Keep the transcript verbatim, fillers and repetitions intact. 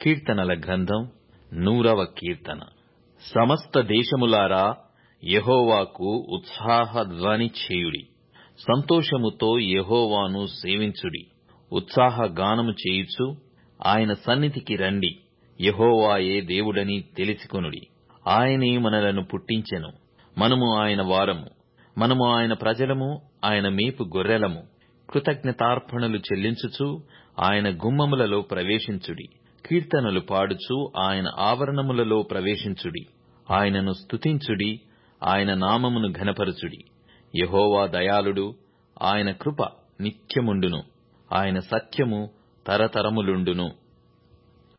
కీర్తనల గ్రంథం నూరవ కీర్తన. సమస్త దేశములారా యెహోవాకు ఉత్సాహధ్వని చేయుడి. సంతోషముతో యెహోవాను సేవించుడి. ఉత్సాహగానము చేయుచు ఆయన సన్నిధికి రండి. యెహోవాయే దేవుడని తెలిసికొనుడి. ఆయనే మనలను పుట్టించెను, మనము ఆయన వారము. మనము ఆయన ప్రజలము, ఆయన మేపు గొర్రెలము. కృతజ్ఞతార్పణలు చెల్లించుచు ఆయన గుమ్మములలో ప్రవేశించుడి. కీర్తనలు పాడుచు ఆయన ఆవరణములలో ప్రవేశించుడి. ఆయనను స్తుతించుడి, ఆయన నామమును ఘనపరచుడి. యెహోవా దయాళుడు, ఆయన కృప నిత్యముండును, ఆయన సత్యము తరతరములుండును.